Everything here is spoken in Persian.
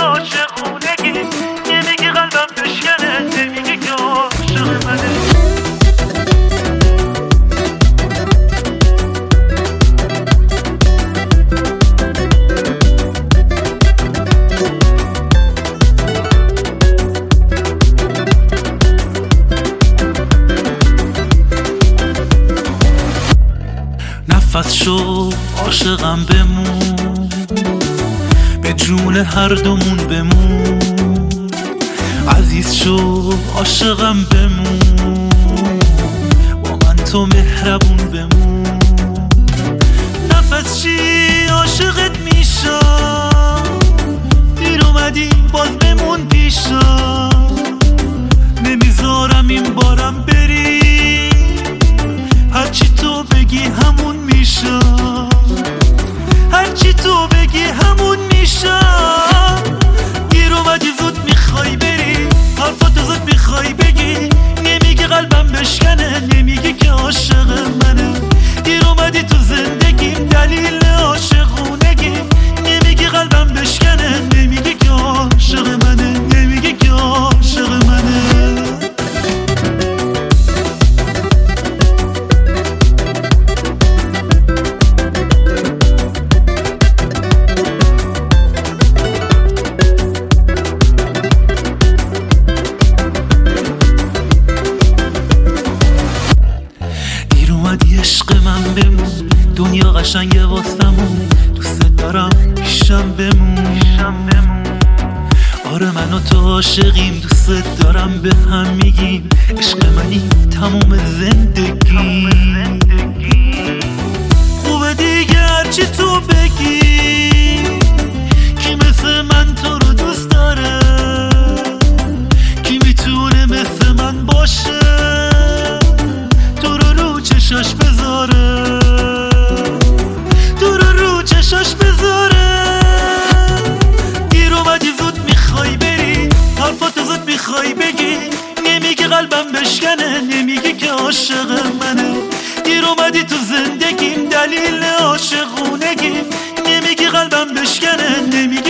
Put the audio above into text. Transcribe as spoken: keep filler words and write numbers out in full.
عاشقونگی، نمیگی قلبم بشکنه، نمیگی که عاشق منه. نفس شو عاشقم بمون، به جون هر دومون بمون. عزیز شو عاشقم بمون، با من تو مهربون بمون. نفس چی عاشقت میشم، دیر اومدی باز بمون پیشم. نمیذارم این بارم بری، هرچی تو بگی همون میشم، هرچی تو بگی همون میشم. دیر اومدی زود میخوای بری، حرفاتو زود میخوای بگی. نمیگی قلبم بشکنه، نمیگی که عاشق منه. دیر اومدی تو زندگیم، دلیل عاشقونگیم. نمیگی قلبم بشکنه، نمیگی که عاشق منه، نمیگی که عاشق منه. عشق من بمون، دنیا قشنگه واسمون. دوست دارم پیشم بمون. آره من و تو عاشقیم، دوست دارم به هم میگیم. عشق منی تموم زندگی. خوبه دیگه هرچی تو بگی، کی مثل من تو رو دوست داره؟ کی میتونه مثل من باشه، تو رو رو چشاش بذاره، تو رو رو چشاش بذاره. دیر اومدی زود میخوای بری، حرفاتو زود میخوای بگی. نمیگی قلبم بشکنه، نمیگی که عاشق منه. دیر اومدی تو زندگیم، دلیل عاشقونگیم. نمیگی قلبم بشکنه، نمیگی